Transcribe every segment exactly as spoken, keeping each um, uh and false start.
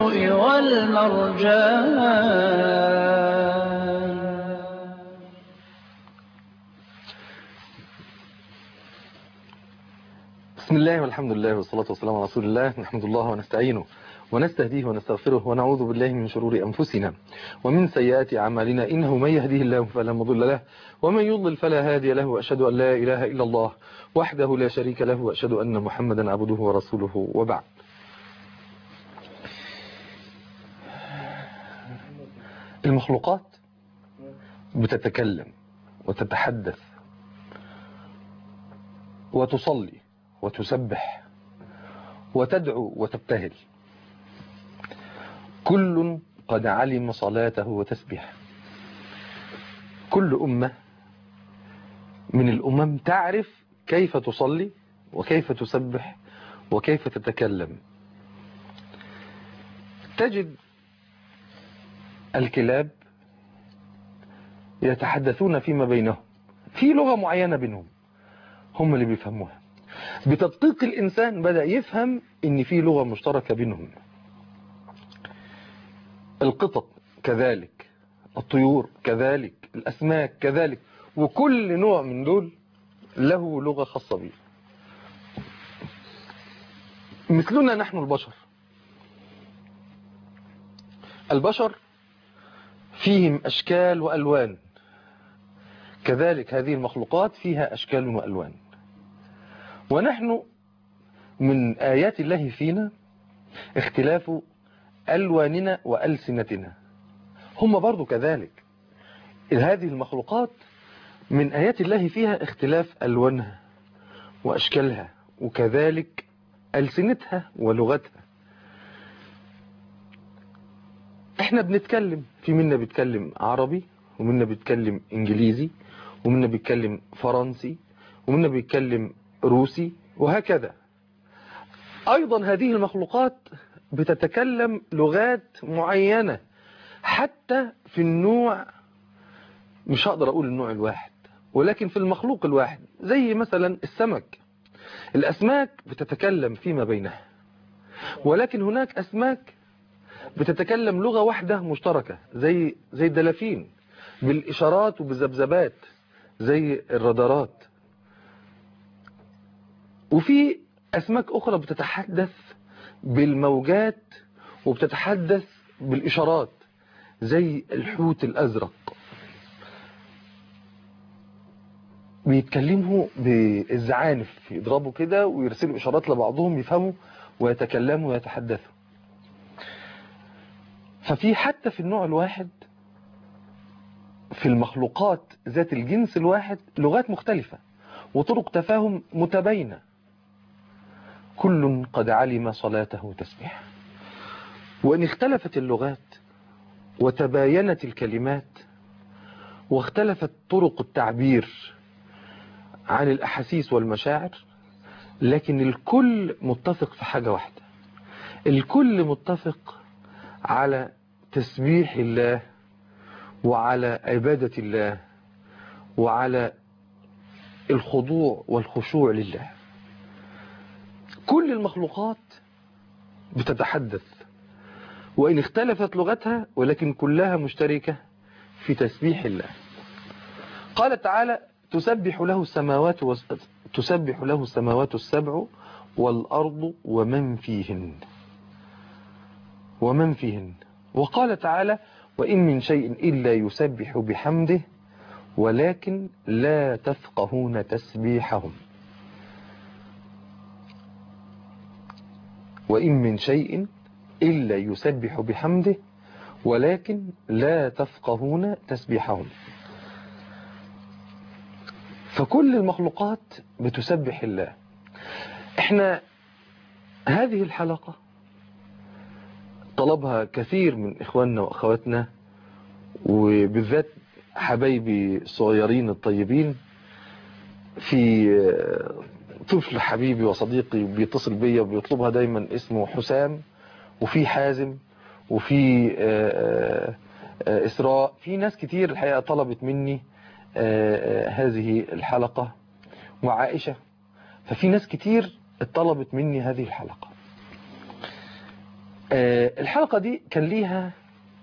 والمرجان. بسم الله والحمد لله والصلاة والسلام على رسول الله. نحمد الله ونستعينه ونستهديه ونستغفره ونعوذ بالله من شرور أنفسنا ومن سيئات أعمالنا، إنه من يهديه الله فلا مضل له ومن يضلل فلا هادي له، وأشهد أن لا إله إلا الله وحده لا شريك له، وأشهد أن محمدا عبده ورسوله، وبعد. المخلوقات بتتكلم وتتحدث وتصلي وتسبح وتدعو وتبتهل، كل قد علم صلاته وتسبيحه. كل أمة من الأمم تعرف كيف تصلي وكيف تسبح وكيف تتكلم. تجد الكلاب يتحدثون فيما بينهم في لغة معينة بينهم، هم اللي بيفهموها. بتدقيق الإنسان بدأ يفهم إن في لغة مشتركة بينهم. القطط كذلك، الطيور كذلك، الأسماك كذلك، وكل نوع من دول له لغة خاصة به. مثلنا نحن البشر، البشر فيهم أشكال وألوان، كذلك هذه المخلوقات فيها أشكال وألوان. ونحن من آيات الله فينا اختلاف ألواننا وألسنتنا، هم برضو كذلك. هذه المخلوقات من آيات الله فيها اختلاف ألوانها وأشكالها، وكذلك ألسنتها ولغتها. احنا بنتكلم، في منا بيتكلم عربي، ومنا بيتكلم انجليزي، ومنا بيتكلم فرنسي، ومنا بيتكلم روسي، وهكذا. ايضا هذه المخلوقات بتتكلم لغات معينة، حتى في النوع، مش هقدر اقول النوع الواحد، ولكن في المخلوق الواحد. زي مثلا السمك، الاسماك بتتكلم فيما بينها، ولكن هناك اسماك بتتكلم لغة واحدة مشتركة، زي زي الدلافين، بالإشارات وبالذبذبات زي الرادارات. وفي أسماك أخرى بتتحدث بالموجات وبتتحدث بالإشارات زي الحوت الأزرق، بيتكلموا بالزعانف، يضربوا كده ويرسلوا إشارات لبعضهم، يفهموا ويتكلموا ويتحدثوا. ففي حتى في النوع الواحد، في المخلوقات ذات الجنس الواحد، لغات مختلفة وطرق تفاهم متباينة، كل قد علم صلاته وتسبيحه. وإن اختلفت اللغات وتباينت الكلمات واختلفت طرق التعبير عن الأحاسيس والمشاعر، لكن الكل متفق في حاجة واحدة، الكل متفق على تسبيح الله وعلى عبادة الله وعلى الخضوع والخشوع لله. كل المخلوقات بتتحدث وإن اختلفت لغتها، ولكن كلها مشتركة في تسبيح الله. قال تعالى: تسبح له السماوات و... تسبح له السماوات السبع والأرض ومن فيهن ومن فيهن وقال تعالى: وإن من شيء إلا يسبح بحمده ولكن لا تفقهون تسبيحهم. وإن من شيء إلا يسبح بحمده ولكن لا تفقهون تسبيحهم. فكل المخلوقات بتسبح الله. احنا هذه الحلقة طلبها كثير من إخواننا وأخواتنا، وبالذات حبايبي الصغيرين الطيبين. في طفل حبيبي وصديقي بيتصل بيا وبيطلبها دايما، اسمه حسام، وفي حازم، وفي إسراء. في ناس كتير الحقيقة طلبت مني هذه الحلقة، وعائشة. ففي ناس كتير طلبت مني هذه الحلقة. الحلقة دي كان ليها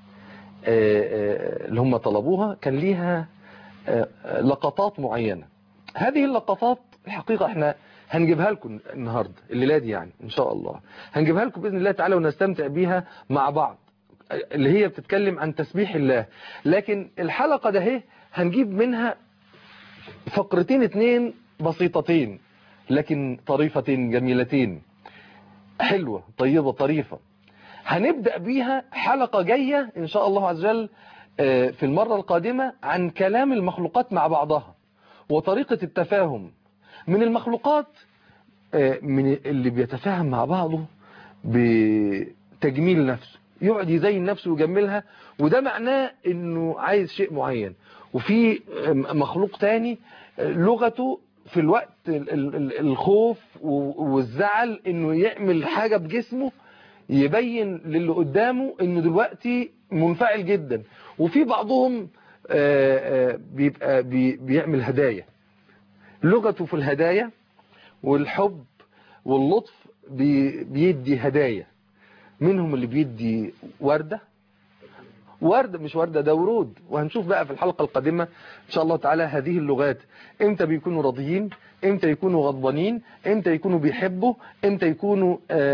اللي هم طلبوها كان ليها لقطات معينة. هذه اللقطات الحقيقة احنا هنجيبها لكم النهاردة الليلة دي يعني ان شاء الله هنجيبها لكم بإذن الله تعالى ونستمتع بيها مع بعض، اللي هي بتتكلم عن تسبيح الله. لكن الحلقة ده هي هنجيب منها فقرتين اتنين بسيطتين لكن طريفتين جميلتين حلوة طيبة طريفة. هنبدأ بيها حلقة جاية إن شاء الله عز وجل في المرة القادمة عن كلام المخلوقات مع بعضها وطريقة التفاهم من المخلوقات، من اللي بيتفاهم مع بعضه بتجميل نفسه، يقعد يزين نفسه ويجملها، وده معناه إنه عايز شيء معين. وفي مخلوق تاني لغته في الوقت الخوف والزعل إنه يعمل حاجة بجسمه يبين للي قدامه انه دلوقتي منفعل جدا. وفي بعضهم بيبقى بيعمل هدايا، لغته في الهدايا والحب واللطف بيدي هدايا. منهم اللي بيدي وردة وردة مش وردة ده ورود. وهنشوف بقى في الحلقة القادمة إن شاء الله تعالى هذه اللغات، امتى بيكونوا راضيين، امتى يكونوا غضبانين، امتى يكونوا بيحبوا، امتى يكونوا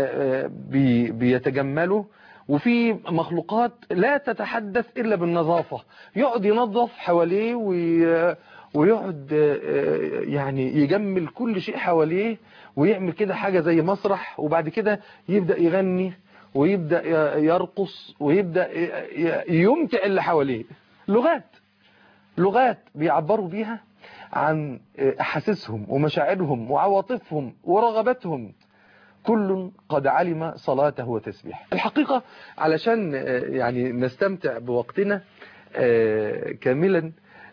بي بيتجملوا. وفي مخلوقات لا تتحدث إلا بالنظافة، يقعد ينظف حواليه ويقعد يعني يجمل كل شيء حواليه ويعمل كده حاجة زي مسرح، وبعد كده يبدأ يغني ويبدأ يرقص ويبدأ يمتع اللي حواليه. لغات لغات بيعبروا بيها عن أحاسيسهم ومشاعرهم وعواطفهم ورغباتهم. كل قد علم صلاته وتسبيح. الحقيقة علشان يعني نستمتع بوقتنا كاملا،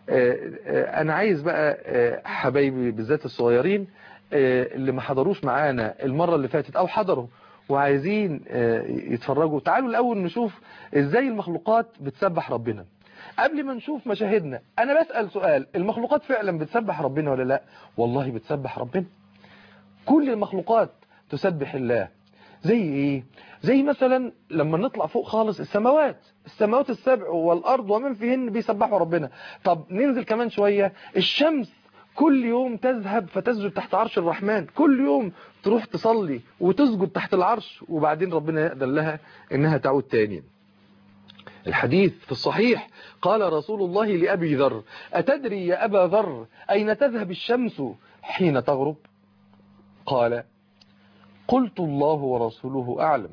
أنا عايز بقى حبايبي بالذات الصغيرين اللي ما حضروش معانا المرة اللي فاتت أو حضروا وعايزين يتفرجوا، تعالوا الأول نشوف إزاي المخلوقات بتسبح ربنا. قبل ما نشوف مشاهدنا أنا بسأل سؤال، المخلوقات فعلا بتسبح ربنا ولا لا؟ والله بتسبح ربنا. كل المخلوقات تسبح الله. زي إيه؟ زي مثلا لما نطلع فوق خالص السماوات السماوات السبع والأرض ومن فيهن بيسبحوا ربنا. طب ننزل كمان شوية، الشمس كل يوم تذهب فتسجد تحت عرش الرحمن، كل يوم تروح تصلي وتسجد تحت العرش، وبعدين ربنا يأذن لها إنها تعود تاني. الحديث في الصحيح قال رسول الله لأبي ذر: أتدري يا أبا ذر أين تذهب الشمس حين تغرب؟ قال: قلت الله ورسوله أعلم.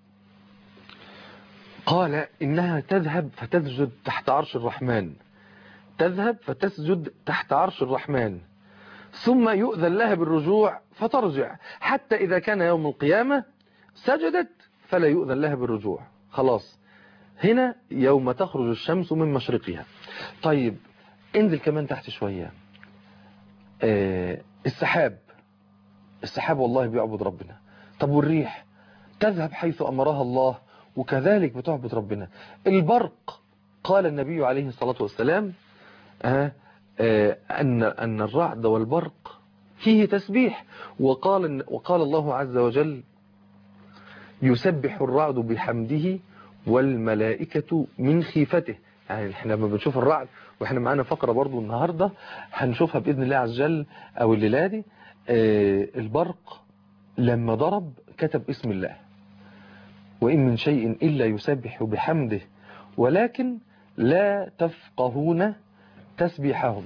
قال: إنها تذهب فتسجد تحت عرش الرحمن، تذهب فتسجد تحت عرش الرحمن، ثم يؤذن لها بالرجوع فترجع، حتى إذا كان يوم القيامة سجدت فلا يؤذن لها بالرجوع. خلاص هنا يوم تخرج الشمس من مشرقها. طيب انزل كمان تحت شوية، آه السحاب السحاب والله بيعبد ربنا. طب والريح تذهب حيث أمرها الله وكذلك بتعبد ربنا. البرق قال النبي عليه الصلاة والسلام آه آه أن أن الرعد والبرق فيه تسبيح، وقال وقال الله عز وجل: يسبح الرعد بحمده والملائكة من خيفته. يعني احنا لما بنشوف الرعد، واحنا معانا فقرة برضو النهاردة هنشوفها بإذن الله عز وجل أو الليلة دي، آه البرق لما ضرب كتب اسم الله: وإن من شيء إلا يسبح بحمده ولكن لا تفقهون تسبيحهم.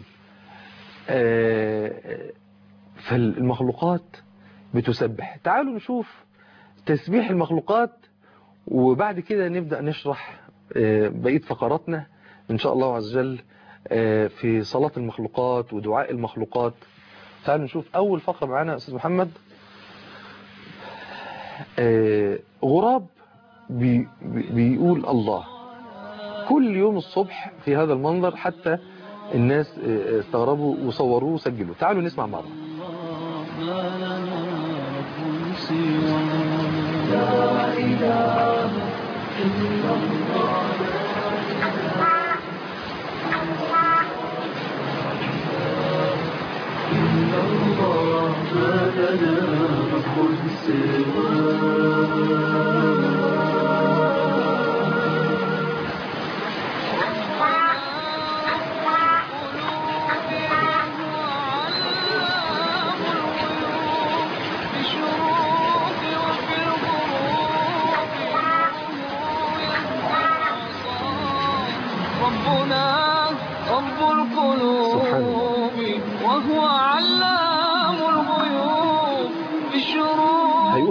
آه فالمخلوقات بتسبح. تعالوا نشوف تسبيح المخلوقات وبعد كده نبدأ نشرح بقية فقراتنا إن شاء الله عز وجل في صلاة المخلوقات ودعاء المخلوقات. تعالوا نشوف أول فقرة معانا أستاذ محمد. غراب بي بيقول الله كل يوم الصبح في هذا المنظر، حتى الناس استغربوا وصوروه وسجلوا. تعالوا نسمع مع بعض. لا إله إلا الله إلا الله ما لنا رب سواه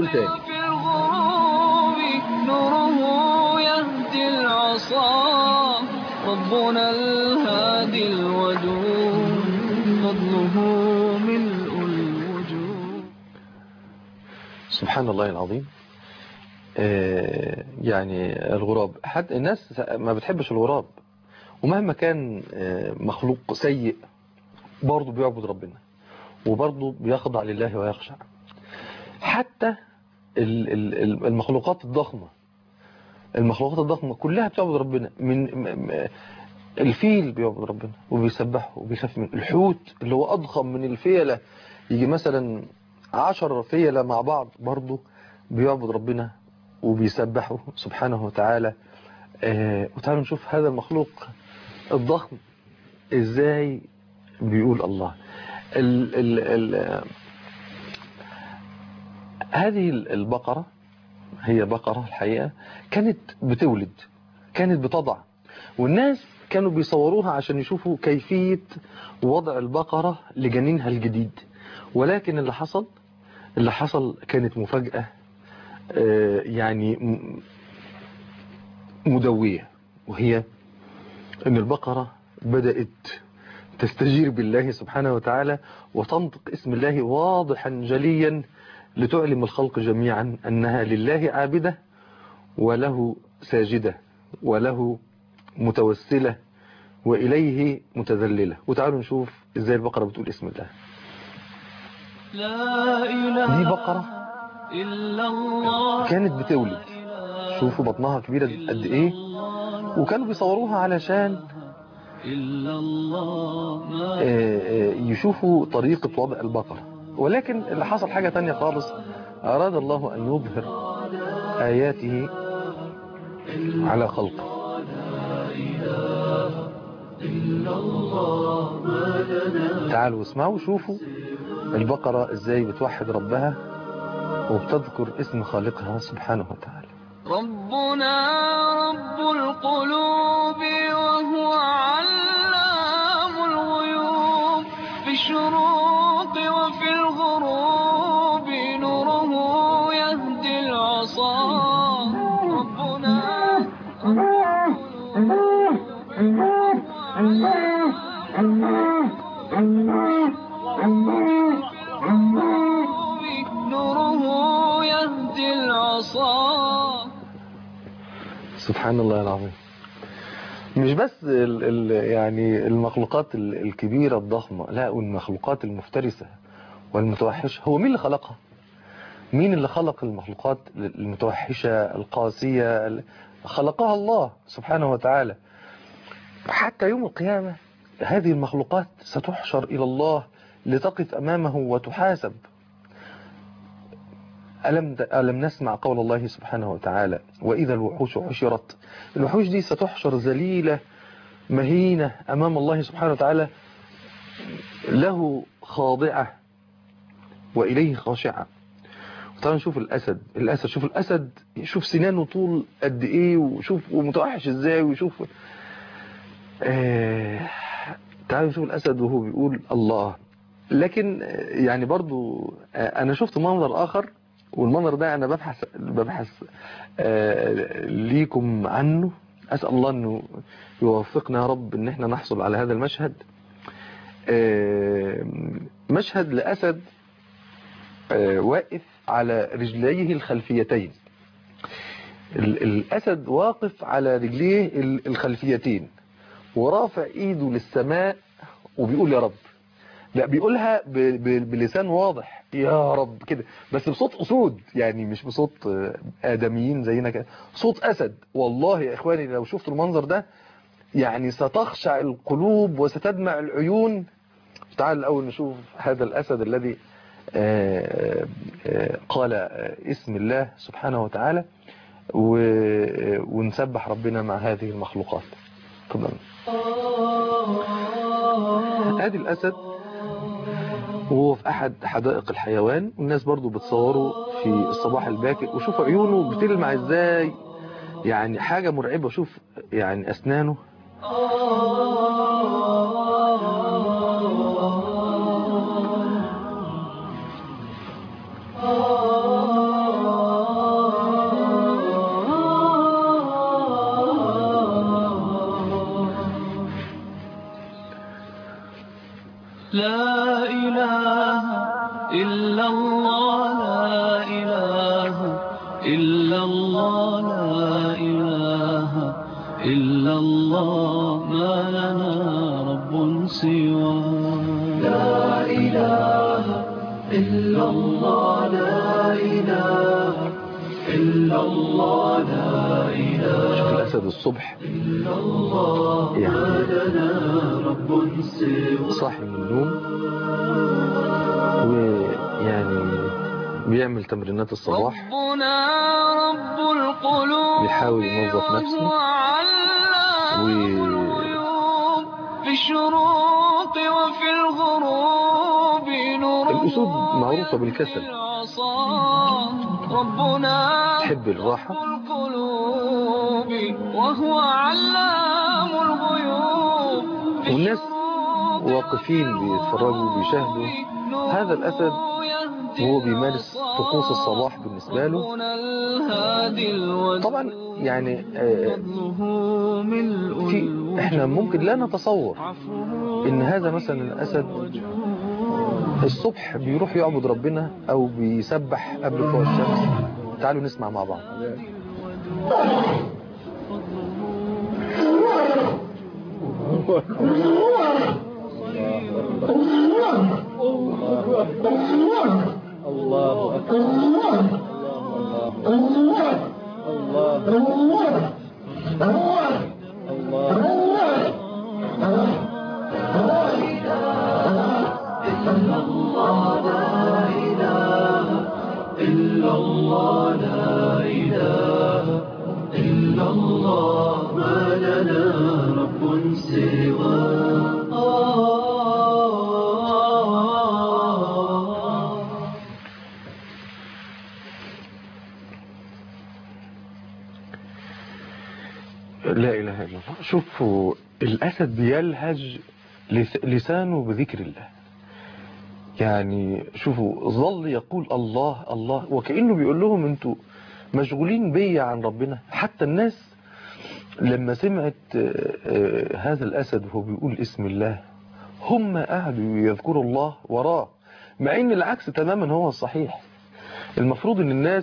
نقول تاني. في الغروب نوره يهدي العصا، ربنا الهادي الودود فضله ملء الوجود. سبحان الله العظيم. آه يعني الغراب، حد الناس ما بتحبش الغراب، ومهما كان آه مخلوق سيء برضه بيعبد ربنا، وبرضه بيخضع لله ويخشع. حتى المخلوقات الضخمة المخلوقات الضخمة كلها بتعبد ربنا. من الفيل بيعبد ربنا وبيسبحه وبيخاف منه. الحوت اللي هو أضخم من الفيلة، يجي مثلا عشر فيلة مع بعض، برضه بيعبد ربنا وبيسبحه سبحانه وتعالى. آه وتعالوا نشوف هذا المخلوق الضخم ازاي بيقول الله. ال ال ال هذه البقرة هي بقرة الحقيقة كانت بتولد، كانت بتضع، والناس كانوا بيصوروها عشان يشوفوا كيفية وضع البقرة لجنينها الجديد. ولكن اللي حصل اللي حصل كانت مفاجأة يعني مدوية، وهي ان البقرة بدأت تستجير بالله سبحانه وتعالى وتنطق اسم الله واضحا جليا لتعلم الخلق جميعا أنها لله عابدة وله ساجدة وله متوسلة وإليه متذللة. وتعالوا نشوف إزاي البقرة بتقول اسم الله. لا إله دي بقرة إلا الله كانت بتولد، شوفوا بطنها كبيرة قد إيه، وكانوا بيصوروها علشان يشوفوا طريقة وضع البقرة. ولكن اللي حصل حاجة تانية خالص. أراد الله أن يظهر آياته على خلقه. تعالوا اسمعوا وشوفوا البقرة ازاي بتوحد ربها وبتذكر اسم خالقها سبحانه وتعالى. ربنا رب القلوب وهو علام الغيوب، في الشروق وفي الغروب نوره يهدي العصا. ربنا رب القلوب وهو نوره يهدي العصا. سبحان الله العظيم. مش بس ال ال يعني المخلوقات الكبيرة الضخمة، لا، والمخلوقات المفترسة والمتوحشة. هو مين اللي خلقها؟ مين اللي خلق المخلوقات المتوحشة القاسية؟ خلقها الله سبحانه وتعالى. حتى يوم القيامة هذه المخلوقات ستحشر إلى الله لتقف أمامه وتحاسب. ألم, ألم نسمع قول الله سبحانه وتعالى وإذا الوحوش حشرت؟ الوحوش دي ستحشر ذليلة مهينة أمام الله سبحانه وتعالى، له خاضعة وإليه خاشعة. تعالوا نشوف الأسد. الأسد شوف الأسد، شوف سنانه طول قد إيه، وشوف ومتوحش إزاي، وشوف آه... تعالوا نشوف الأسد وهو بيقول الله. لكن يعني برضو أنا شفت منظر آخر، والمنظر ده أنا ببحث ببحث آه... ليكم عنه. أسأل الله أنه يوفقنا يا رب أن احنا نحصل على هذا المشهد. آه... مشهد لأسد آه... واقف على رجليه الخلفيتين. الأسد واقف على رجليه الخلفيتين ورافع ايده للسماء وبيقول يا رب. لا، بيقولها بلسان واضح يا رب كده، بس بصوت أسود، يعني مش بصوت آدميين زينا كده، صوت أسد. والله يا إخواني لو شفتوا المنظر ده يعني ستخشع القلوب وستدمع العيون. تعال الأول نشوف هذا الأسد الذي قال اسم الله سبحانه وتعالى ونسبح ربنا مع هذه المخلوقات. تفضل. ادي الاسد وهو في احد حدائق الحيوان، والناس برضو بتصوره في الصباح الباكر، وشوف عيونه بتلمع ازاي، يعني حاجة مرعبة. شوف يعني اسنانه لا إله إلا الله لا إله إلا الله لا إله إلا الله ما لنا رب سوى لا إله إلا الله لا إله إلا الله لا إله شوف الأسد الصبح إلا الله ما لنا رب سوى صاحي من النوم ويعني بيعمل تمرينات الصباح ربنا رب القلوب بيحاول ينظف نفسه وهو علام الغيوب في الشروق وفي الغروب نور الأسود معروفة بالكسل ربنا تحب الراحة رب القلوب وهو علام الغيوب في والناس الشروق واقفين بيتفرجوا بيشاهدوا هذا الأسد وهو بيمارس طقوس الصباح بالنسبة له. طبعا يعني آه في احنا ممكن لا نتصور ان هذا مثلا الأسد الصبح بيروح يعبد ربنا او بيسبح قبل طلوع الشمس. تعالوا نسمع مع بعض. الله أكبر الله الله إلا الله لا إله إلا الله ما لنا رب سواه. لا إله إلا الله. شوفوا الأسد بيلهج لسانه بذكر الله. يعني شوفوا ظل يقول الله الله وكأنه بيقول لهم انتوا مشغولين بيا عن ربنا. حتى الناس لما سمعت هذا الأسد وهو بيقول اسم الله هم قعدوا يذكروا الله وراه، مع ان العكس تماما هو الصحيح. المفروض ان الناس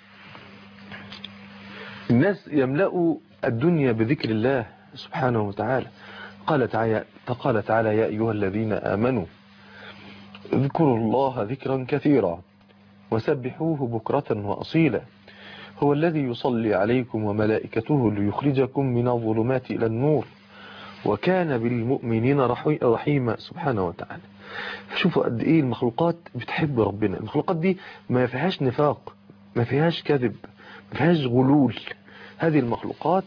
الناس يملأوا الدنيا بذكر الله سبحانه وتعالى. قال تعالى قال تعالى يا أيها الذين آمنوا اذكروا الله ذكرا كثيرا وسبحوه بكرة وأصيلا هو الذي يصلي عليكم وملائكته ليخرجكم من الظلمات إلى النور وكان بالمؤمنين رحيما سبحانه وتعالى. شوفوا قد إيه المخلوقات بتحب ربنا. المخلوقات دي ما فيهاش نفاق، ما فيهاش كذب، ما فيهاش غلول. هذه المخلوقات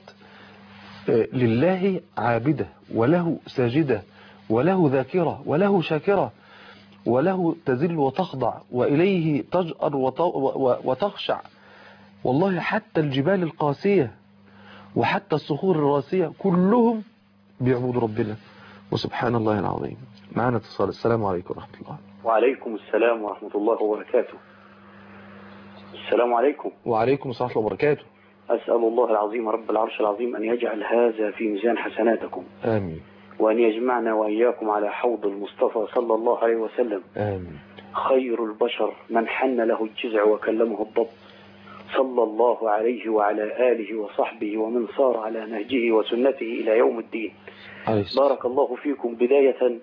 لله عابدة وله ساجدة وله ذاكرة وله شاكرة وله تذل وتخضع وإليه تجأر وتخشع. والله حتى الجبال القاسية وحتى الصخور الراسية كلهم بيعبدوا ربنا وسبحان الله العظيم. معنا اتصال. السلام عليكم ورحمة الله. وعليكم السلام ورحمة الله وبركاته. السلام عليكم. وعليكم السلام ورحمة الله وبركاته. أسأل الله العظيم رب العرش العظيم أن يجعل هذا في ميزان حسناتكم آمين، وأن يجمعنا وإياكم على حوض المصطفى صلى الله عليه وسلم. آمين. خير البشر من حن له الجزع وكلمه الضب صلى الله عليه وعلى آله وصحبه ومن صار على نهجه وسنته إلى يوم الدين. بارك الله فيكم. بداية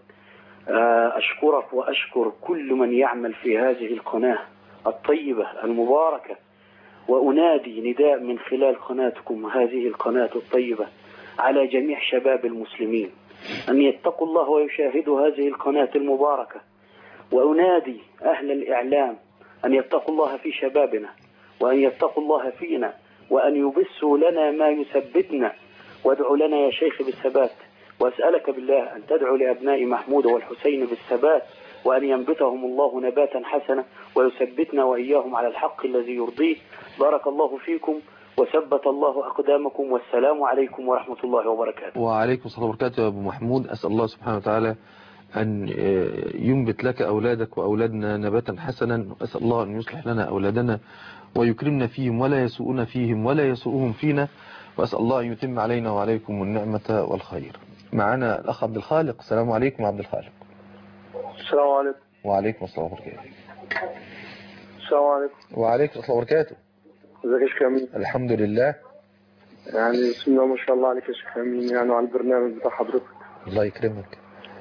أشكرك وأشكر كل من يعمل في هذه القناة الطيبة المباركة، وأنادي نداء من خلال قناتكم هذه القناة الطيبة على جميع شباب المسلمين أن يتقوا الله ويشاهدوا هذه القناة المباركة، وأنادي أهل الإعلام أن يتقوا الله في شبابنا وأن يتقوا الله فينا وأن يبثوا لنا ما يثبتنا. وادعوا لنا يا شيخ بالثبات، وأسألك بالله أن تدعو لأبناء محمود والحسين بالثبات وأن ينبتهم الله نباتا حسنا ويثبتنا وإياهم على الحق الذي يرضيه. بارك الله فيكم وثبت الله أقدامكم، والسلام عليكم ورحمة الله وبركاته. وعليكم السلام وبركاته يا أبو محمود. أسأل الله سبحانه وتعالى أن ينبت لك أولادك وأولادنا نباتا حسنا، وأسأل الله أن يصلح لنا أولادنا ويكرمنا فيهم ولا يسوءنا فيهم ولا يسوءهم فينا، وأسأل الله أن يتم علينا وعليكم النعمة والخير. معنا الأخ عبد الخالق. السلام عليكم عبد الخالق. السلام عليكم. وعليكم السلام ورحمة الله وبركاته. السلام عليكم. وعليكم السلام وبركاته. ازيك يا شيخ امين؟ الحمد لله. يعني بسم الله ما شاء الله عليك يا شيخ امين، يعني على البرنامج بتاع حضرتك. الله يكرمك.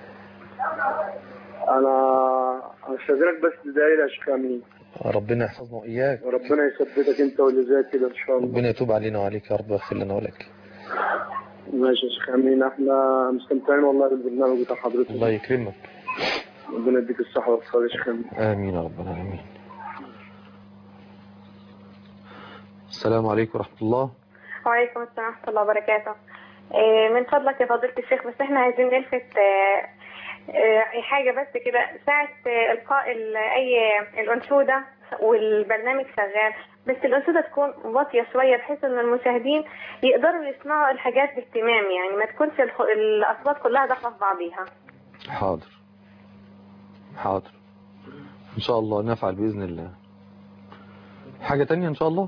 انا استاذنك بس دقايق يا شيخ امين. ربنا يحفظنا واياك. وربنا يثبتك انت واللي زيك كده ان شاء الله. ربنا يتوب علينا وعليك يا رب ويغفر لنا ولك. ماشي يا شيخ امين، احنا مستمتعين والله بالبرنامج بتاع حضرتك. الله يكرمك. ربنا يديك الصحة والصحة يا شيخ امين. امين يا رب العالمين. السلام عليكم ورحمة الله. وعليكم السلام ورحمة الله وبركاته. من فضلك يا فضيلة الشيخ، بس احنا عايزين نلفت اي حاجة بس كده ساعة القاء اي الانشودة والبرنامج شغال، بس الانشودة تكون واطية شوية بحيث ان المشاهدين يقدروا يسمعوا الحاجات باهتمام، يعني ما تكونش الاصوات كلها داخلة في بعضيها. حاضر حاضر ان شاء الله نفعل باذن الله. حاجة تانية ان شاء الله.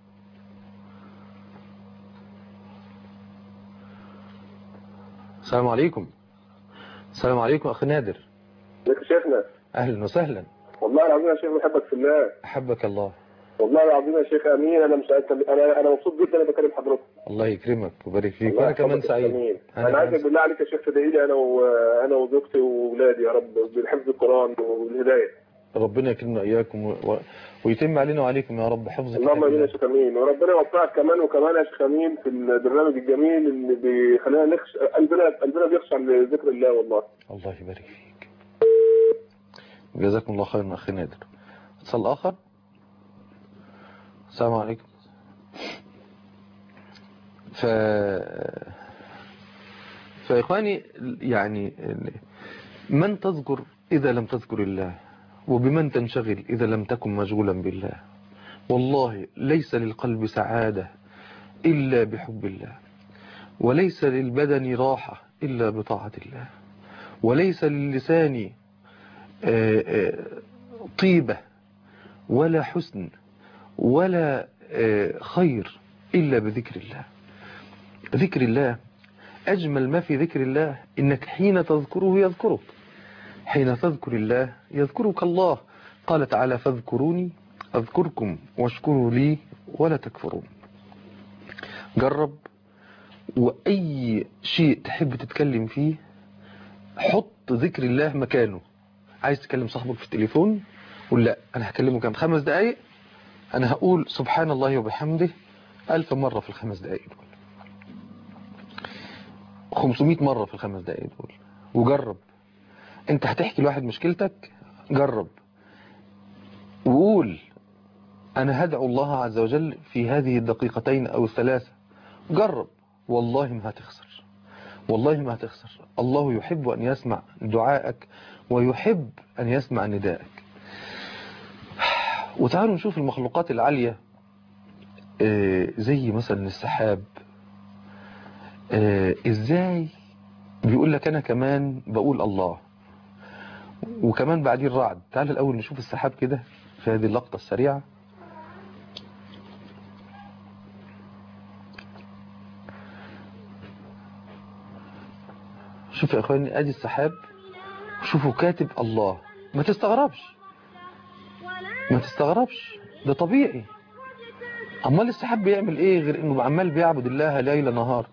السلام عليكم. السلام عليكم اخي نادر. ازيك يا شيخنا؟ اهلا وسهلا. والله العظيم يا شيخ بحبك في الله. احبك الله. والله العظيم يا شيخ امين، انا مش انا انا مبسوط جدا انا بكلم حضرتك. الله يكرمك ويبارك فيك، وانا كمان سعيد. انا, أنا عايزك بالله عليك يا شيخ تدعي لي انا وانا وزوجتي واولادي يا رب بحفظ القران والهدايه. ربنا يكرمنا اياكم و... ويتم علينا وعليكم يا رب حفظك. اللهم امين يا شيخ امين، وربنا يوفقك كمان وكمان يا شيخ امين في البرنامج الجميل اللي بيخلينا نخش قلبنا قلبنا بيخشع لذكر الله والله. الله يبارك فيك. جزاكم الله خيرا اخي نادر. اتصال اخر. السلام عليكم. ف فإخواني يعني من تذكر إذا لم تذكر الله، وبمن تنشغل إذا لم تكن مشغولا بالله. والله ليس للقلب سعادة إلا بحب الله، وليس للبدن راحة إلا بطاعة الله، وليس للسان طيبة ولا حسن ولا خير إلا بذكر الله. ذكر الله أجمل ما في ذكر الله إنك حين تذكره يذكرك، حين تذكر الله يذكرك الله. قال تعالى فاذكروني أذكركم واشكروا لي ولا تكفرون. جرب، وأي شيء تحب تتكلم فيه حط ذكر الله مكانه. عايز تكلم صاحبك في التليفون قول لا أنا هكلمه كام خمس دقايق، أنا هقول سبحان الله وبحمده ألف مرة في الخمس دقايق دول، خمسمائة مرة في الخمس دقايق دول. وجرب، انت هتحكي لواحد مشكلتك، جرب وقول انا هدعو الله عز وجل في هذه الدقيقتين او الثلاثة. جرب والله ما هتخسر، والله ما هتخسر. الله يحب ان يسمع دعائك ويحب ان يسمع ندائك. وتعالوا نشوف المخلوقات العالية زي مثلا السحاب، ازاي بيقول لك انا كمان بقول الله، وكمان بعدين الرعد. تعال الاول نشوف السحاب كده في هذه اللقطة السريعة. شوف يا اخواني ادي السحاب، شوفوا كاتب الله. ما تستغربش ما تستغربش ده طبيعي. امال السحاب بيعمل ايه غير انه عمال بيعبد الله ليل نهار.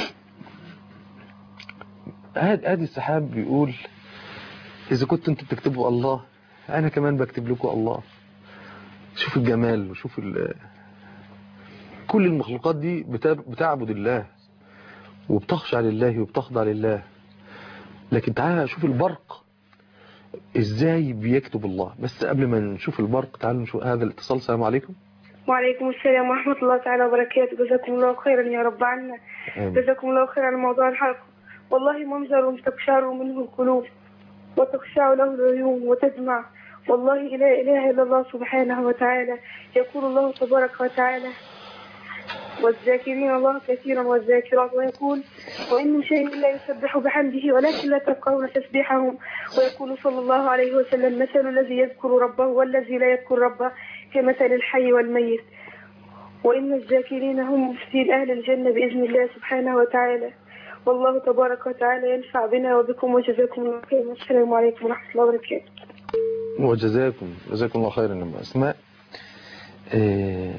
ادي السحاب بيقول اذا كنت انتوا بتكتبوا الله انا كمان بكتب لكم الله. شوف الجمال وشوف ال... كل المخلوقات دي بتعبد الله وبتخشع لله وبتخضع لله. لكن تعالى شوف البرق ازاي بيكتب الله. بس قبل ما نشوف البرق تعالوا نشوف هذا الاتصال. السلام عليكم. وعليكم السلام ورحمة الله تعالى وبركاته. جزاكم الله خيرا يا رب عنا. جزاكم الله خيرا على موضوع الحلقة. والله منظر تقشعر منه القلوب وتخشع له العيون وتدمع. والله لا إله إلا الله سبحانه وتعالى. يقول الله تبارك وتعالى والذاكرين الله كثيرا والذاكرات، ويقول وإن من شيء إلا يسبح بحمده ولكن لا تفقهون تسبيحهم. ويقول صلى الله عليه وسلم مثل الذي يذكر ربه والذي لا يذكر ربه كمثل الحي والميت. وإن الذاكرين هم مفسدين أهل الجنة بإذن الله سبحانه وتعالى. والله تبارك وتعالى ينفع بنا وبكم وجزاكم الله خير. والسلام عليكم ورحمة الله وبركاته. وجزاكم جزاكم الله خيرا يا أسماء. آه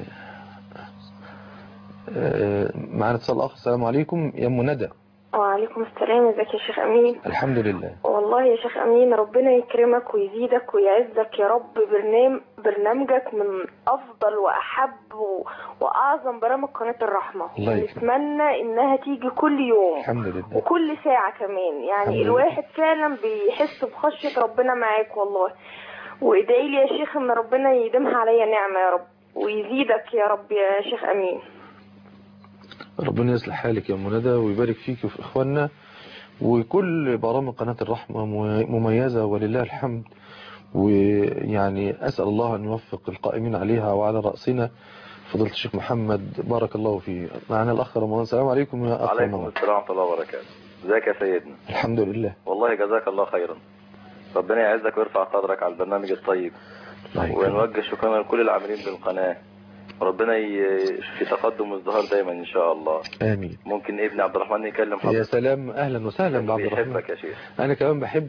آه معنا اتصال آخر. السلام عليكم يا أم ندى. وعليكم السلام. ازيك يا شيخ أمين؟ الحمد لله. والله يا شيخ أمين ربنا يكرمك ويزيدك ويعزك يا رب. برنامج برنامجك من أفضل وأحب و... وأعظم برامج قناة الرحمة. نتمنى إنها تيجي كل يوم. الحمد لله. وكل ساعة كمان. يعني الواحد فعلا بيحس بخشية ربنا معاك والله. وادعي لي يا شيخ إن ربنا يديمها عليا نعمة يا رب ويزيدك يا رب يا شيخ أمين. ربنا يصلح حالك يا أم ندى ويبارك فيك وفي إخواننا. وكل برامج قناة الرحمة مميزة ولله الحمد. ويعني أسأل الله أن يوفق القائمين عليها وعلى رأسنا فضيلة الشيخ محمد بارك الله فيه. معنا الأخ رمضان. السلام عليكم يا أخ رمضان. وعليكم السلام ورحمة الله وبركاته. ازيك يا سيدنا؟ الحمد لله. والله جزاك الله خيرا. ربنا يعزك ويرفع قدرك على البرنامج الطيب. ونوجه شكرا لكل العاملين بالقناة. ربنا في تقدم وازدهار دايما ان شاء الله. امين. ممكن ابن عبد الرحمن يكلم حضرتك؟ يا سلام اهلا وسهلا بعبد الرحمن. بيحبك يا شيخ. انا كمان بحب.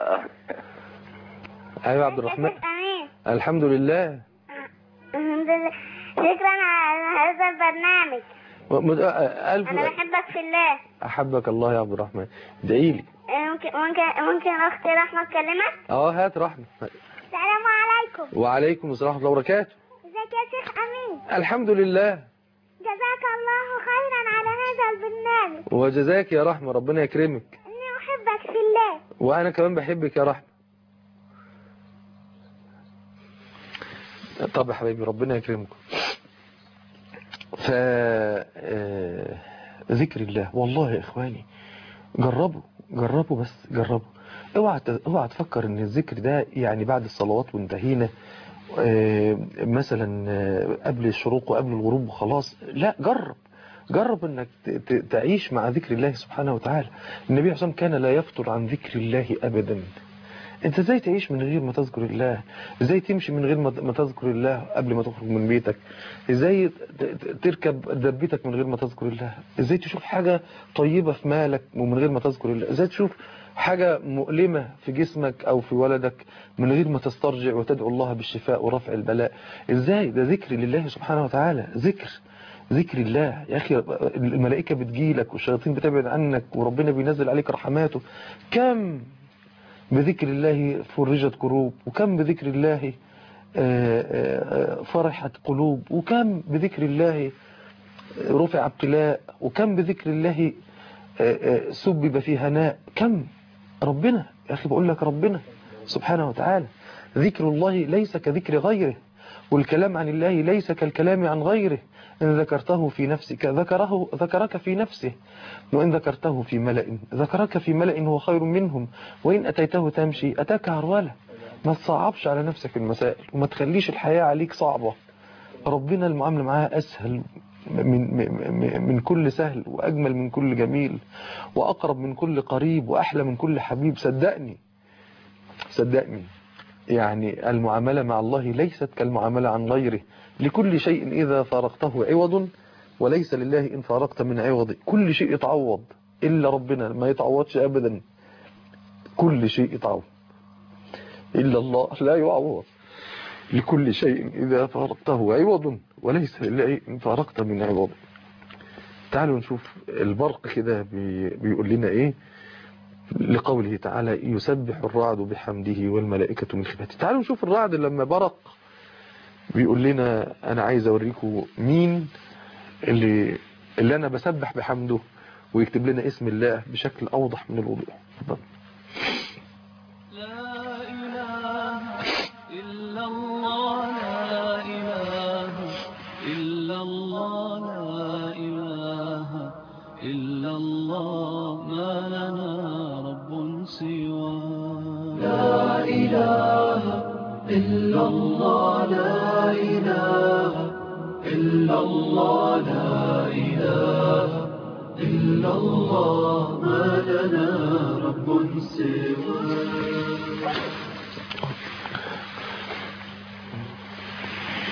ايوه عبد الرحمن. امين. الحمد لله. الحمد لله. شكرا على هذا البرنامج. مد... ألف... انا بحبك في الله. احبك الله يا عبد الرحمن. ادعي لي. ممكن ممكن ممكن اختي رحمه تكلمك؟ اه هات رحمه. السلام عليكم. وعليكم السلام ورحمه الله وبركاته. ازيك يا شيخ امين؟ الحمد لله. جزاك الله خيرا على هذا البرنامج. وجزاك يا رحمه ربنا يكرمك. اني احبك في الله. وانا كمان بحبك يا رحمه. طب يا حبايبي ربنا يكرمكم. ف ذكر الله والله يا اخواني جربوا جربوا بس جربوا. اوعى اوعى تفكر ان الذكر ده يعني بعد الصلوات وانتهينا مثلا قبل الشروق وقبل الغروب وخلاص. لا جرب جرب انك تعيش مع ذكر الله سبحانه وتعالى. النبي عليه الصلاة والسلام كان لا يفتر عن ذكر الله ابدا. انت ازاي تعيش من غير ما تذكر الله؟ ازاي تمشي من غير ما تذكر الله قبل ما تخرج من بيتك؟ ازاي تركب دبتك من غير ما تذكر الله؟ ازاي تشوف حاجة طيبة في مالك ومن غير ما تذكر الله؟ ازاي تشوف حاجة مؤلمة في جسمك او في ولدك من غير ما تسترجع وتدعو الله بالشفاء ورفع البلاء؟ ازاي؟ ده ذكر لله سبحانه وتعالى. ذكر ذكر الله يا اخي. الملائكة بتجيلك والشياطين بتبعد عنك وربنا بينزل عليك رحماته. كم بذكر الله فرجت كروب، وكم بذكر الله فرحت قلوب، وكم بذكر الله رفع ابتلاء، وكم بذكر الله سبب في هناء. كم ربنا يا أخي بقول لك ربنا سبحانه وتعالى. ذكر الله ليس كذكر غيره، والكلام عن الله ليس كالكلام عن غيره. إن ذكرته في نفسك ذكره ذكرك في نفسه، وإن ذكرته في ملأ ذكرك في ملأ هو خير منهم، وإن أتيته تمشي أتاك عرولة. ما تصعبش على نفسك المسائل وما تخليش الحياة عليك صعبة. ربنا المعاملة معاه أسهل من, من, من كل سهل، وأجمل من كل جميل، وأقرب من كل قريب، وأحلى من كل حبيب. صدقني صدقني يعني المعاملة مع الله ليست كالمعاملة عن غيره. لكل شيء إذا فارقته عوض، وليس لله إن فارقت من عوض. كل شيء يتعوض إلا ربنا ما يتعوضش أبدا. كل شيء يتعوض إلا الله لا يعوض. لكل شيء إذا فارقته عوض، وليس لله إن فارقت من عوض. تعالوا نشوف البرق كده بيقول لنا إيه لقوله تعالى يسبح الرعد بحمده والملائكة من خيفته. تعالوا نشوف الرعد لما برق بيقول لنا أنا عايز أوريكم مين اللي, اللي أنا بسبح بحمده، ويكتب لنا اسم الله بشكل أوضح من الوضوح. تفضل. لا إله إلا الله، لا إله إلا الله، لا إله إلا الله، ما لنا رب سوى. لا إله إلا الله، لا إله إلا الله، لا إله إلا الله، ما لنا رب سوى.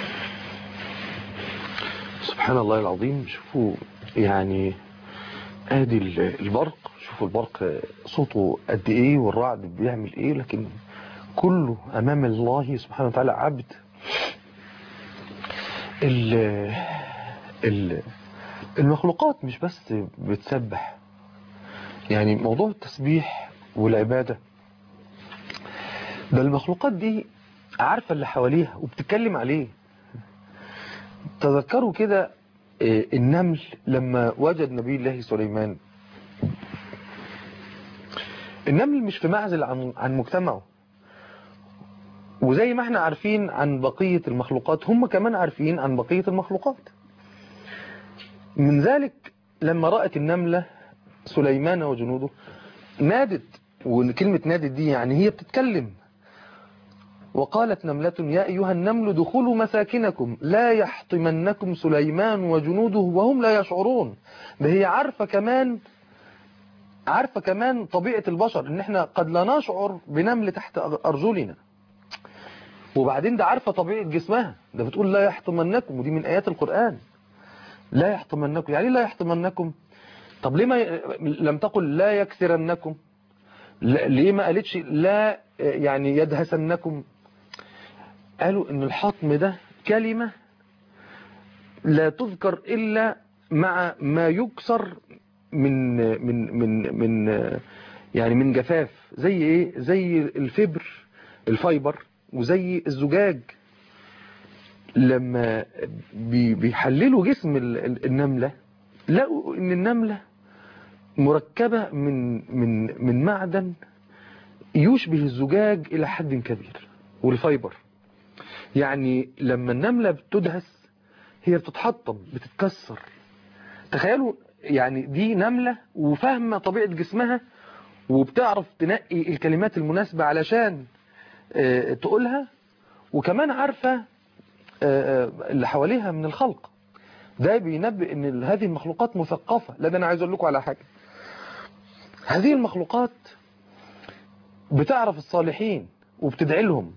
سبحان الله العظيم. شوفوا يعني ادي البرق، شوفوا البرق صوته قد ايه والرعد بيعمل ايه، لكن كله امام الله سبحانه وتعالى عبد. المخلوقات مش بس بتسبح، يعني موضوع التسبيح والعبادة ده المخلوقات دي عارفة اللي حواليها وبتتكلم عليه. تذكروا كده النمل لما وجد نبي الله سليمان، النمل مش في معزل عن عن مجتمعه، وزي ما احنا عارفين عن بقية المخلوقات هم كمان عارفين عن بقية المخلوقات. من ذلك لما رأت النملة سليمان وجنوده نادت، وكلمة نادت دي يعني هي بتتكلم، وقالت نملة يا أيها النمل ادخلوا مساكنكم لا يحطمنكم سليمان وجنوده وهم لا يشعرون. ده هي عارفة كمان عارفة كمان طبيعة البشر، ان احنا قد لا نشعر بنمل تحت أرجلنا. وبعدين ده عارفة طبيعة جسمها، ده بتقول لا يحطمنكم، ودي من آيات القرآن. لا يحطمنكم يعني لا يحطمنكم. طب ليه ما لم تقل لا يكسرنكم؟ ليه ما قالتش لا يعني يدهسنكم؟ قالوا ان الحطم ده كلمة لا تذكر الا مع ما يكسر من من من من يعني من جفاف، زي ايه؟ زي الفبر الفايبر وزي الزجاج. لما بيحللوا جسم النملة لقوا ان النملة مركبة من من من معدن يشبه الزجاج الى حد كبير والفايبر. يعني لما النملة بتدهس هي بتتحطم بتتكسر. تخيلوا يعني دي نملة وفاهمة طبيعة جسمها وبتعرف تنقي الكلمات المناسبة علشان تقولها، وكمان عارفة اللي حواليها من الخلق. ده بينبئ ان هذه المخلوقات مثقفة. لا ده انا عايز اقول لكم على حاجة، هذه المخلوقات بتعرف الصالحين وبتدعي لهم.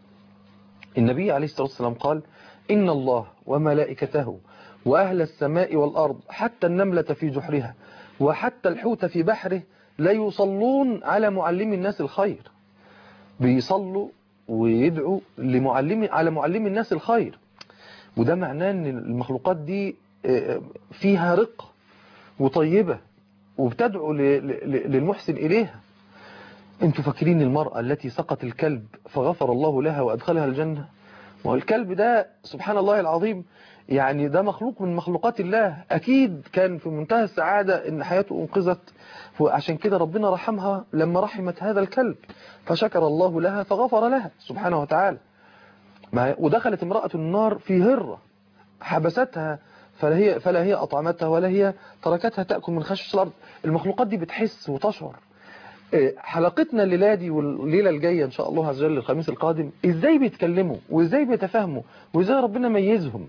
النبي عليه الصلاة والسلام قال إن الله وملائكته وأهل السماء والأرض حتى النملة في جحرها وحتى الحوت في بحره لا يصلون على معلم الناس الخير. بيصلوا ويدعوا لمعلم على معلم الناس الخير. وده معناه ان المخلوقات دي فيها رقة وطيبة وبتدعو للمحسن إليها. انتوا فاكرين المرأة التي سقط الكلب فغفر الله لها وأدخلها الجنة؟ والكلب ده سبحان الله العظيم يعني ده مخلوق من مخلوقات الله، أكيد كان في منتهى السعادة إن حياته انقذت، وعشان كده ربنا رحمها لما رحمت هذا الكلب فشكر الله لها فغفر لها سبحانه وتعالى. ودخلت امرأة النار في هرة حبستها فلا هي, فلا هي أطعمتها ولا هي تركتها تأكل من خشش الأرض. المخلوقات دي بتحس وتشعر. حلقتنا الليلة دي والليلة الجاية إن شاء الله عز وجل الخميس القادم إزاي بيتكلموا وإزاي بيتفاهموا وإزاي ربنا ميزهم.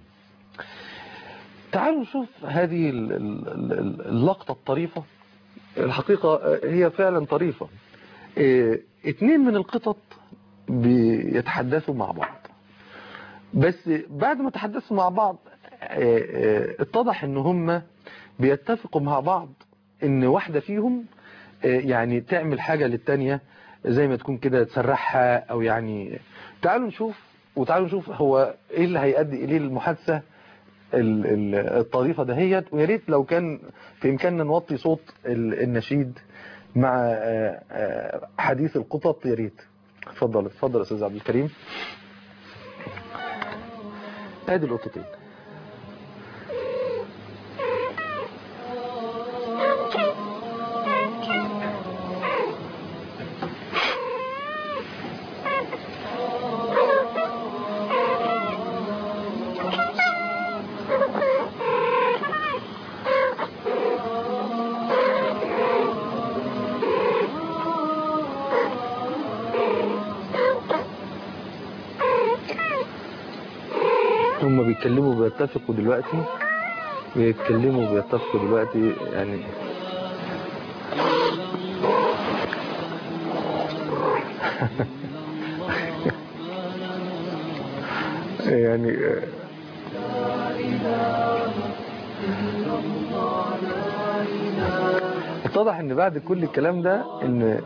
تعالوا نشوف هذه اللقطة الطريفة. الحقيقة هي فعلا طريفة. اتنين من القطط بيتحدثوا مع بعض، بس بعد ما تحدثوا مع بعض اتضح ان هم بيتفقوا مع بعض ان واحدة فيهم يعني تعمل حاجة للتانية زي ما تكون كده تسرحها او يعني. تعالوا نشوف وتعالوا نشوف هو ايه اللي هيؤدي اليه المحادثة الطريفة دهيت. ويا ريت لو كان في امكاننا نوطي صوت النشيد مع حديث القطط يا ريت. اتفضل اتفضل استاذ عبد الكريم. ادي القطتين. هم بيتكلموا بيتفقوا دلوقتي بيتكلموا بيتفقوا دلوقتي يعني يعني اتضح ان بعد كل الكلام ده ان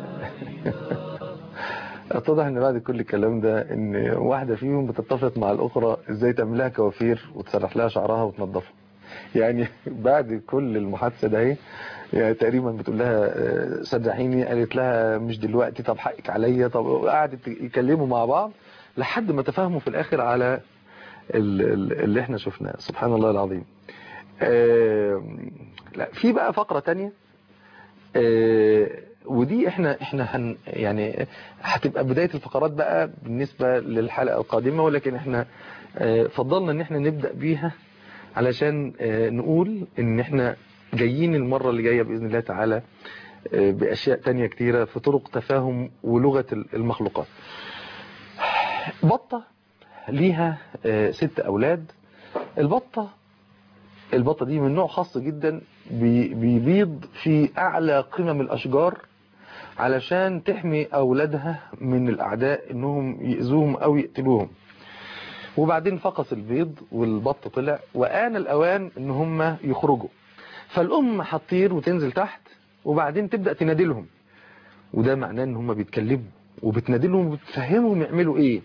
اتضح ان بعد كل الكلام ده ان واحدة فيهم بتتفق مع الاخرى ازاي تعمل لها كوافير وتسرح لها شعرها وتنظفها. يعني بعد كل المحادثة ده اهي يعني تقريبا بتقول لها سرحيني، قالت لها مش دلوقتي، طب حقك عليا، طب قعدت يكلموا مع بعض لحد ما تفاهموا في الاخر على اللي احنا شفناه. سبحان الله العظيم. آه لا في بقى فقرة تانية، آه ودي احنا احنا هن يعني هتبقى بداية الفقرات بقى بالنسبة للحلقة القادمة، ولكن احنا آه فضلنا ان احنا نبدأ بيها علشان آه نقول ان احنا جايين المرة اللي جاية بإذن الله تعالى آه بأشياء تانية كتيرة في طرق تفاهم ولغة المخلوقات. بطة ليها آه ست أولاد. البطة البطة دي من نوع خاص جدا، بيبيض في أعلى قمم الأشجار علشان تحمي أولادها من الأعداء إنهم يأذوهم أو يقتلوهم. وبعدين فقس البيض والبط طلع وآن الأوان إن هم يخرجوا، فالأم هتطير وتنزل تحت وبعدين تبدأ تنادلهم، وده معناه إن هم بيتكلموا وبتنادلهم وبتفهمهم يعملوا إيه.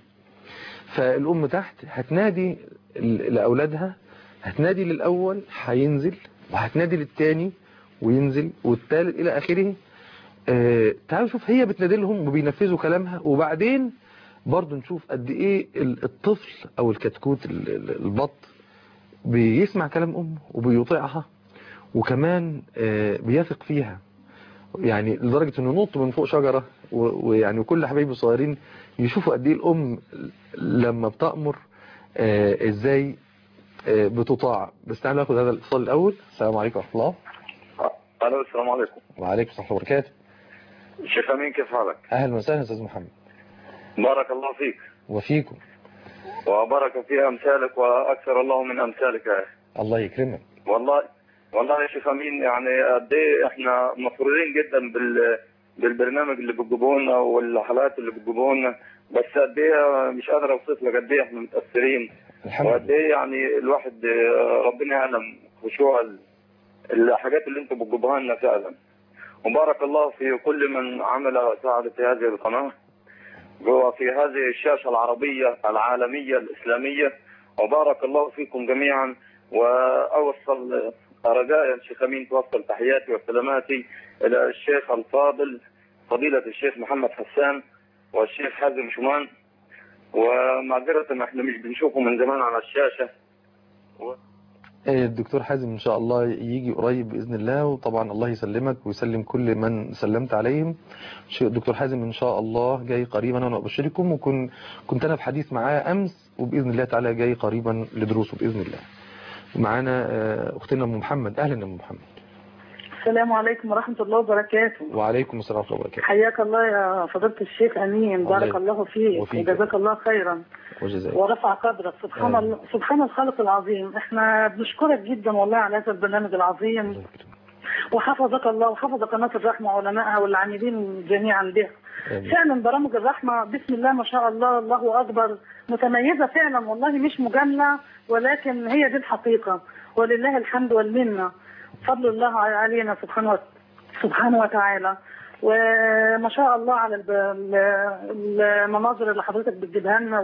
فالأم تحت هتنادي لأولادها، هتنادي للأول هينزل، وهتنادي للتاني وينزل، والثالث إلى آخره. آه تعالوا شوف هي بتنادي لهم وبينفذوا كلامها، وبعدين برضو نشوف قد إيه الطفل أو الكتكوت البط بيسمع كلام أمه وبيطيعها، وكمان آه بيثق فيها، يعني لدرجة إنه نط من فوق شجرة، ويعني كل حبايبي الصغيرين يشوفوا قد إيه الأم لما بتأمر آه إزاي بتطاع. بس تعالوا ناخد هذا الاتصال الاول. السلام عليكم ورحمه الله. الو السلام عليكم. وعليكم السلام ورحمه الله وبركاته. شيخ امين كيف حالك؟ اهلا وسهلا استاذ محمد. بارك الله فيك. وفيكم. وبارك في امثالك واكثر الله من امثالك يا اخي. الله يكرمك. والله والله يا شيخ امين يعني قد ايه احنا مسرورين جدا بال بالبرنامج اللي بتجيبوه لنا والحلقات اللي بتجيبوه لنا، بس قد ايه مش قادر اوصف لك قد ايه احنا متاثرين، وقد ايه يعني الواحد ربنا يعلم خشوع الحاجات اللي انتم بتجيبوها لنا فعلا. وبارك الله في كل من عمل وساعد في هذه القناه وفي هذه الشاشه العربيه العالميه الاسلاميه، وبارك الله فيكم جميعا. واوصل رجاء يا شيخ امين توصل تحياتي وسلاماتي الى الشيخ الفاضل فضيله الشيخ محمد حسان والشيخ حازم شومان، ومعذرة احنا مش بنشوفه من زمان على الشاشة. و... الدكتور حازم ان شاء الله يجي قريب باذن الله، وطبعا الله يسلمك ويسلم كل من سلمت عليهم. الدكتور حازم ان شاء الله جاي قريبا، وانا ابشركم، وكنت كنت انا في حديث معاه امس، وباذن الله تعالى جاي قريبا لدروسه باذن الله. ومعانا اختنا ام محمد. اهلا يا ام محمد. السلام عليكم ورحمة الله وبركاته. وعليكم السلام ورحمة الله وبركاته. حياك الله يا فضيلة الشيخ أمين، بارك الله فيك وجزاك الله خيرا وجزاك ورفع قدرك. سبحان الله، سبحان الخالق العظيم. احنا بنشكرك جدا والله على هذا البرنامج العظيم، وحفظك الله وحفظ قناة الرحمة وعلمائها والعاملين جميعا به. فعلا برامج الرحمة بسم الله ما شاء الله الله أكبر متميزة فعلا والله، مش مجاملة ولكن هي دي الحقيقة، ولله الحمد والمنة، فضل الله علينا سبحانه سبحانه وتعالى. وما شاء الله على المناظر اللي حضرتك بتجيبها لنا،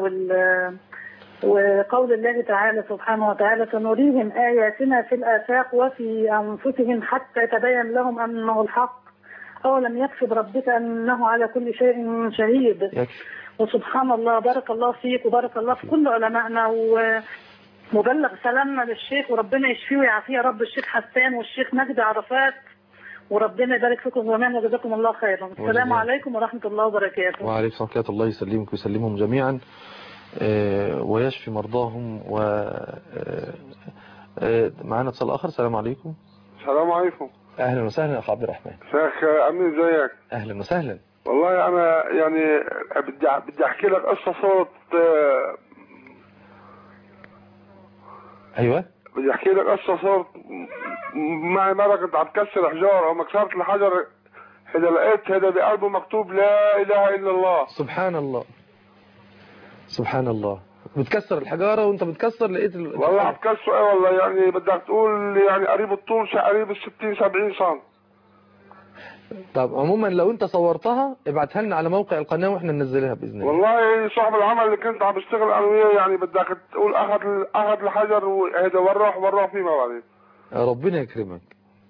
وقول الله تعالى سبحانه وتعالى سنريهم آياتنا في الآفاق وفي أنفسهم حتى يتبين لهم أنه الحق أولم يكفي بربك أنه على كل شيء شهيد. وسبحان الله، بارك الله فيك وبارك الله في كل علمائنا، ومبلغ سلامنا للشيخ وربنا يشفيه ويعافيه يا رب، الشيخ حسان والشيخ مجدي عرفات، وربنا يبارك فيكم جميعا وجزاكم الله خيرا. السلام عليكم ورحمة الله وبركاته. وعليكم السلام ورحمة الله. يسلمك ويسلمهم جميعا ويشفي مرضاهم. و معانا اتصال آخر. السلام عليكم. السلام عليكم. أهلا وسهلا أخ عبد الرحمن. شيخ أمين ازيك؟ أهلا وسهلا. والله أنا يعني بدي بدي أحكي لك قصة صوت. أيوة بدي أحكي لك قصة صوت. معي مرة كنت عم تكسر حجار، وما كسرت الحجر إذا لقيت هذا بقلبه مكتوب لا إله إلا الله. سبحان الله سبحان الله. بتكسر الحجارة وانت بتكسر لقيت ال... والله عم تكسر. ايه والله يعني بدك تقول يعني قريب الطول قريب الستين سبعين سم. طب عموما لو انت صورتها ابعتها لنا على موقع القناة واحنا ننزلها باذن الله. والله صاحب العمل اللي كنت عم بشتغل انا وياه يعني بدك تقول اخذ اخذ الحجر وهذا وراح وراح فيما بعدين. ربنا يكرمك.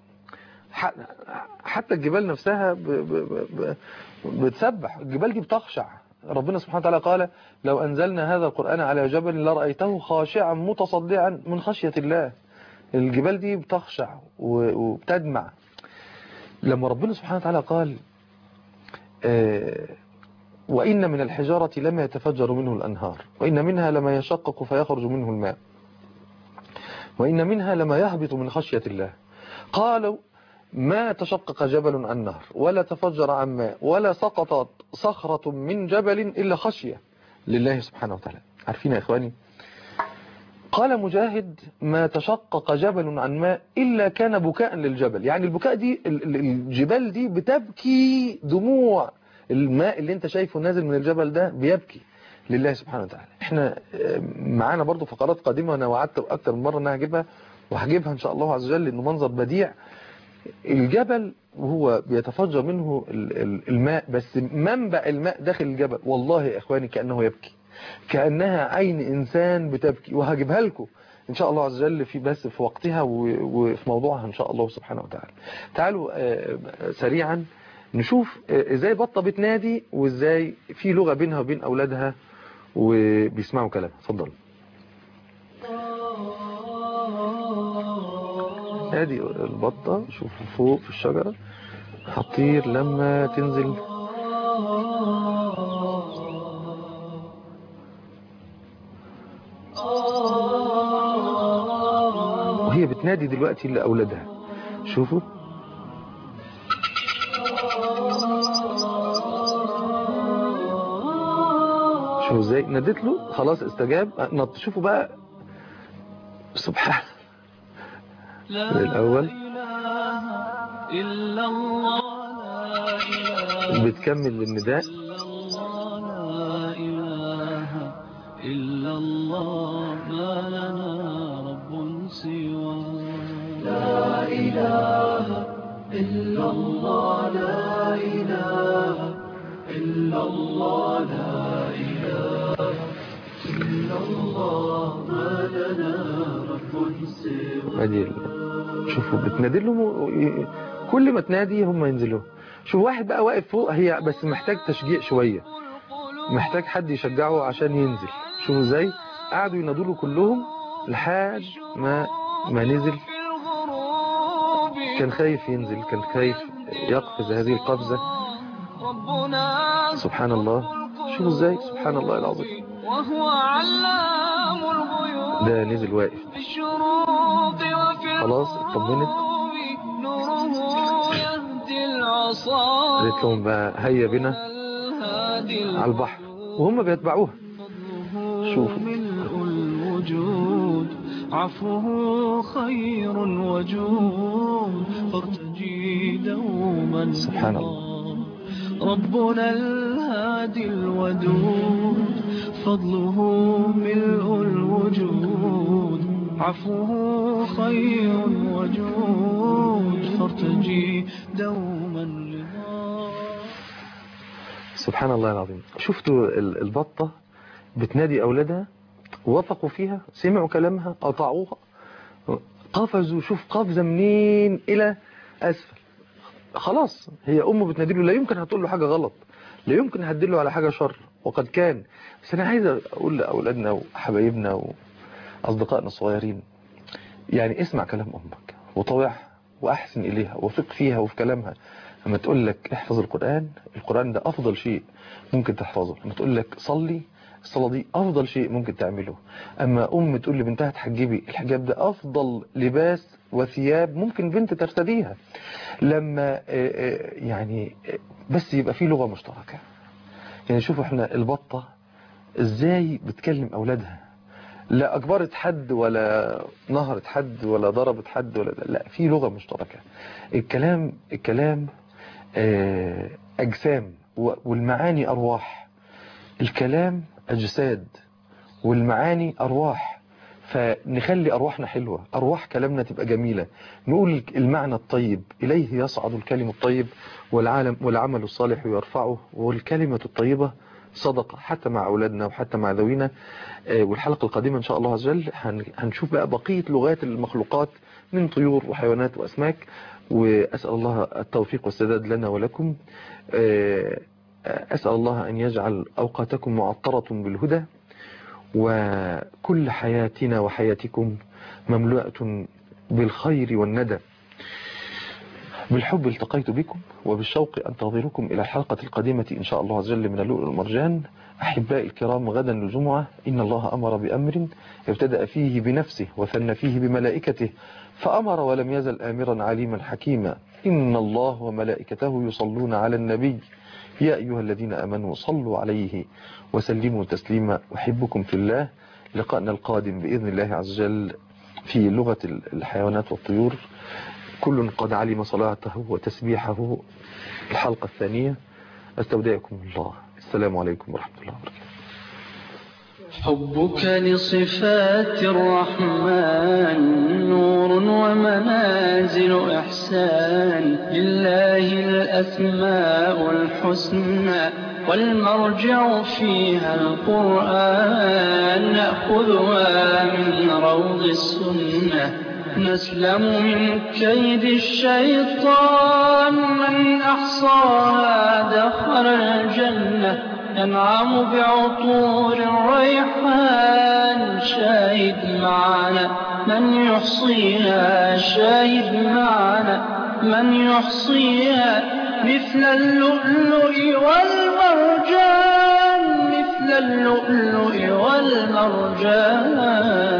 حتى الجبال نفسها ب... ب... ب... بتسبح، الجبال دي بتخشع. ربنا سبحانه وتعالى قال لو أنزلنا هذا القرآن على جبل لرأيته خاشعا متصدعا من خشية الله. الجبال دي بتخشع وبتدمع. لما ربنا سبحانه وتعالى قال آه وإن من الحجارة لما يتفجر منه الأنهار وإن منها لما يشقق فيخرج منه الماء وإن منها لما يهبط من خشية الله. قالوا ما تشقق جبل عن نهر ولا تفجر عن ماء ولا سقطت صخرة من جبل إلا خشية لله سبحانه وتعالى. عارفين يا إخواني؟ قال مجاهد ما تشقق جبل عن ماء إلا كان بكاء للجبل. يعني البكاء دي الجبال دي بتبكي دموع. الماء اللي انت شايفه نازل من الجبل ده بيبكي لله سبحانه وتعالى. احنا معانا برضو فقرات قادمة انا وعدت اكتر من مرة انها هجيبها وهجيبها ان شاء الله عز وجل لانه منظر بديع. الجبل وهو بيتفجر منه الماء بس منبع الماء داخل الجبل والله يا اخواني كأنه يبكي كأنها عين انسان بتبكي. وهجيبها لكم ان شاء الله عز وجل في بس في وقتها وفي موضوعها ان شاء الله سبحانه وتعالى. تعالوا سريعا نشوف ازاي بطة بتنادي وازاي في لغة بينها وبين اولادها وبيسمعوا كلامها. اتفضلوا. ادي البطة شوفوا فوق في الشجرة هتطير لما تنزل. وهي بتنادي دلوقتي لأولادها. شوفوا شوفوا ازاي نادت له خلاص استجاب. نط. شوفوا بقى سبحان الأول بتكمل النداء إلا الله ما لنا رب سوى لا إله إلا الله لا إله إلا الله لا إله إلا الله ما لنا رب سوى. ادي شوفوا بتنادي لهم كل ما تنادي هم ينزلوا. شوف واحد بقى واقف فوق هي بس محتاج تشجيع شوية محتاج حد يشجعه عشان ينزل. شوفوا ازاي قعدوا ينادوا له كلهم لحد ما ما نزل. كان خايف ينزل كان خايف يقفز هذه القفزة. سبحان الله. شوفوا ازاي سبحان الله العظيم. وهو علام الغيوب ده نزل واقف خلاص اطمنت. نوره يهدي العصا قالت لهم بقى هيا بنا على البحر وهم بيتبعوها. شوفوا ملء الوجود عفوه خير وجود فارتجي دوما سبحان الله. ربنا الهادي الودود فضله ملء الوجود عفوه خير وجود فارتجي دوما رضا. سبحان الله العظيم. شفتوا البطة بتنادي أولادها وثقوا فيها سمعوا كلامها أطاعوها قفزوا. شوف قفزة منين إلى أسفل. خلاص هي أمه بتنادي له لا يمكن هتقول له حاجة غلط لا يمكن هتدله على حاجة شر وقد كان. بس أنا عايز أقول لأولادنا وحبايبنا وأصدقائنا الصغيرين يعني اسمع كلام أمك وطوعها وأحسن إليها وثق فيها وفي كلامها. لما تقول لك احفظ القرآن القرآن ده أفضل شيء ممكن تحفظه. لما تقول لك صلي الصلاة دي أفضل شيء ممكن تعمله. أما أم تقول لبنتها تحجبي الحجاب ده أفضل لباس وثياب ممكن بنت ترتديها. لما يعني بس يبقى فيه لغة مشتركة. يعني شوفوا احنا البطة ازاي بتكلم أولادها لا أجبرت حد ولا نهرت حد ولا ضربت حد ولا لا في لغة مشتركة. الكلام الكلام أجسام والمعاني أرواح. الكلام أجساد والمعاني أرواح. فنخلي أرواحنا حلوة، أرواح كلامنا تبقى جميلة، نقول المعنى الطيب، إليه يصعد الكلم الطيب والعالم والعمل الصالح يرفعه، والكلمة الطيبة صدقة حتى مع أولادنا وحتى مع ذوينا. والحلقة القادمة إن شاء الله عز وجل هنشوف بقى بقية لغات المخلوقات من طيور وحيوانات وأسماك، وأسأل الله التوفيق والسداد لنا ولكم. أسأل الله أن يجعل أوقاتكم معطرة بالهدى، وكل حياتنا وحياتكم مملوءة بالخير والندى. بالحب التقيت بكم، وبالشوق أنتظركم إلى الحلقة القادمة إن شاء الله عز وجل من اللؤلؤ والمرجان. أحبائي الكرام، غدا الجمعة إن الله أمر بأمر ابتدأ فيه بنفسه وثنى فيه بملائكته، فأمر ولم يزل آمرا عليما حكيما. إن الله وملائكته يصلون على النبي يا أيها الذين آمنوا صلوا عليه وسلموا تسليما. أحبكم في الله. لقاءنا القادم بإذن الله عز وجل في لغة الحيوانات والطيور، كل قد علم صلاته وتسبيحه. الحلقة الثانية. أستودعكم الله. السلام عليكم ورحمة الله وبركاته. حبك لصفات الرحمن نور ومنازل إحسان، لله الأسماء الحسنى والمرجع فيها القرآن، نأخذها من روض السنة نسلم من كيد الشيطان، من أحصاها دخل الجنة ينعم بعطور الريحان. شاهد معنا من يحصيها، شاهد معنا من يحصيها، مثل اللؤلؤ والمرجان، مثل اللؤلؤ والمرجان.